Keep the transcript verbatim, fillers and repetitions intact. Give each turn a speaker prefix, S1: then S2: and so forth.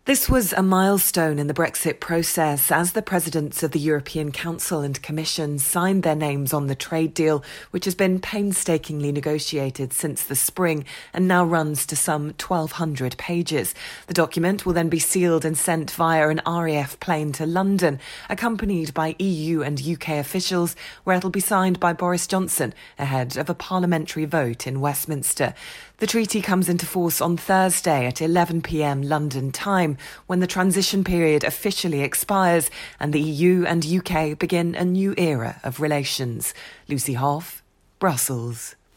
S1: This was a milestone in the Brexit process as the presidents of the European Council and Commission signed their names on the trade deal, which has been painstakingly negotiated since the spring and now runs to some twelve hundred pages. The document will then be sealed and sent via an R A F plane to London, accompanied by E U and U K officials, where it'll be signed by Boris Johnson ahead of a parliamentary vote in Westminster. The treaty comes into force on Thursday at eleven p.m. London time, when the transition period officially expires and the E U and U K begin a new era of relations. Lucy Hough, Brussels.